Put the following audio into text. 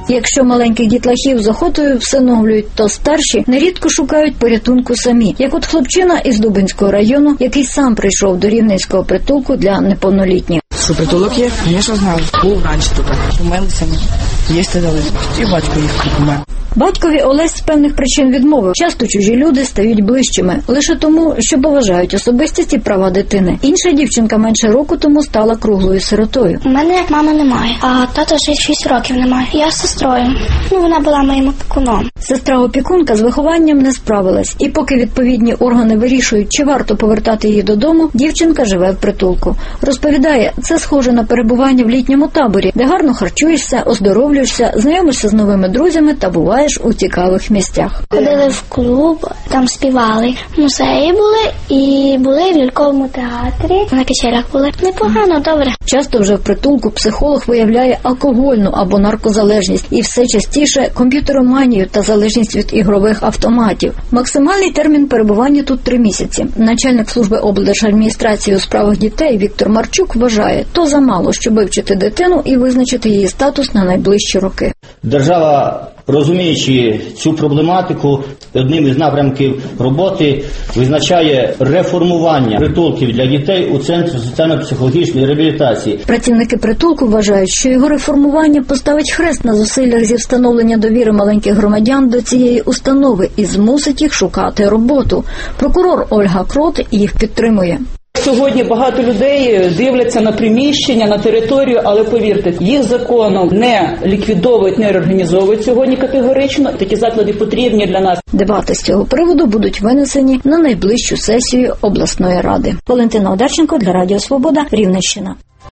Якщо маленьких дітлахів з охотою всиновлюють, то старші нерідко шукають порятунку самі. Як от хлопчина із Дубинського району, який сам прийшов до Рівненського притулку для неповнолітніх. Що притулок є? Звісно, знаю. Був раніше тут. Помилися ми. Їсти дали. І батько їх помер. Батькові Олесь з певних причин відмовив. Часто чужі люди стають ближчими. Лише тому, що поважають особистість і права дитини. Інша дівчинка менше року тому стала круглою сиротою. У мене мами немає, а тата вже 6 років немає. Я з сестрою. Вона була моїм опікуном. Сестра-опікунка з вихованням не справилась. І поки відповідні органи вирішують, чи варто повертати її додому, дівчинка живе в притулку. Розповідає, це схоже на перебування в літньому таборі, де гарно харчуєшся, оздоровлюєшся, знайомишся з новими друзями та буваєш у цікавих місцях. Ходили в клуб, там співали. Музеї були і були в ляльковому театрі. На качелях були. Непогано, добре. Часто вже в притулку психолог виявляє алкогольну або наркозалежність і все частіше комп'ютероманію та залежність від ігрових автоматів. Максимальний термін перебування тут 3 місяці. Начальник служби облдержадміністрації у справах дітей Віктор Марчук вважає, то замало, щоб вивчити дитину і визначити її статус на найближчі роки. Держава, розуміючи цю проблематику, одним із напрямків роботи визначає реформування притулків для дітей у Центрі соціально-психологічної реабілітації. Працівники притулку вважають, що його реформування поставить хрест на зусиллях зі встановлення довіри маленьких громадян до цієї установи і змусить їх шукати роботу. Прокурор Ольга Крот їх підтримує. Сьогодні багато людей дивляться на приміщення, на територію, але повірте, їх законом не ліквідовують, не реорганізовують сьогодні категорично. Такі заклади потрібні для нас. Дебати з цього приводу будуть винесені на найближчу сесію обласної ради. Валентина Одарченко для Радіо Свобода, Рівненщина.